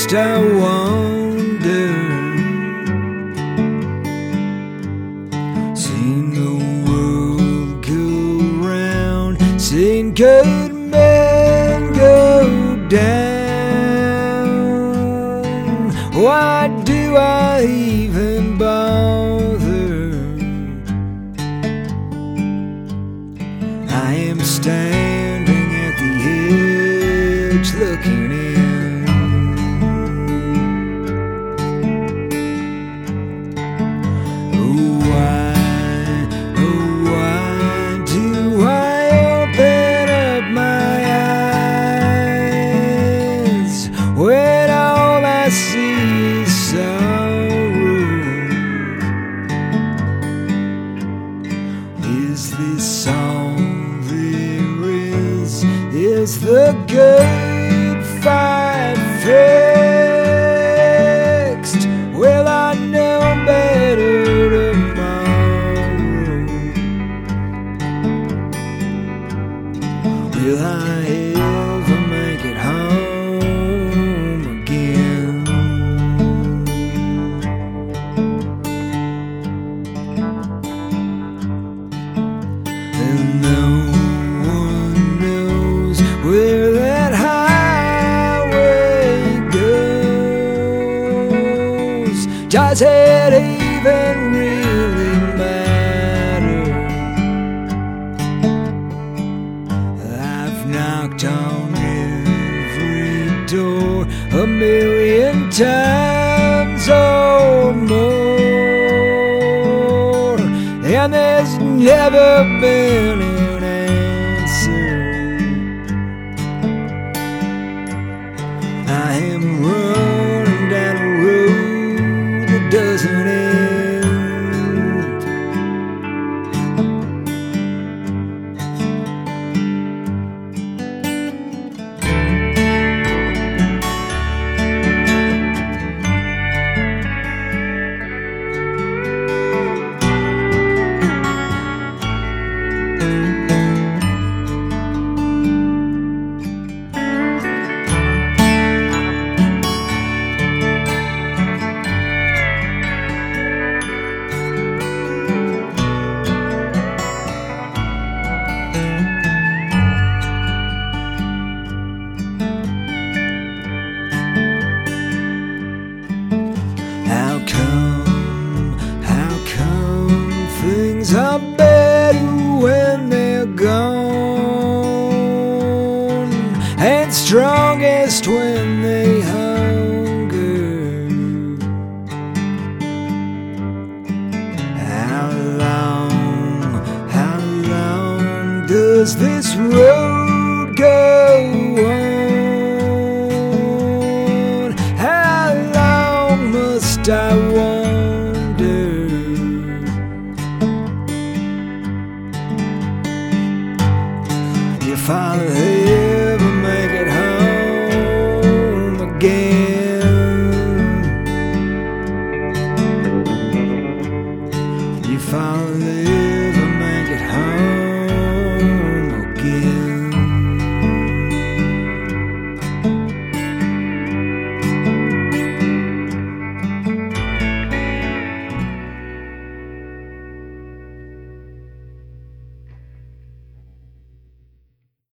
must I wonder? Seen the world go round, seen good men go down. Why do I even bother? I am standing at the edge looking in. Oh, why do I open up my eyes when all I see is sorrow? Is this all there is? Is the good fight fixed? Will I know better tomorrow? Will I ever make it home again? And no one knows where that highway goes. Does it even really matter? I've knocked on every door a million times or more, and there's never been an answer. I am running down a road that doesn't end. How come things are better when they're gone, and strongest when they hunger? How long does this road go on? How long must I wonder? If I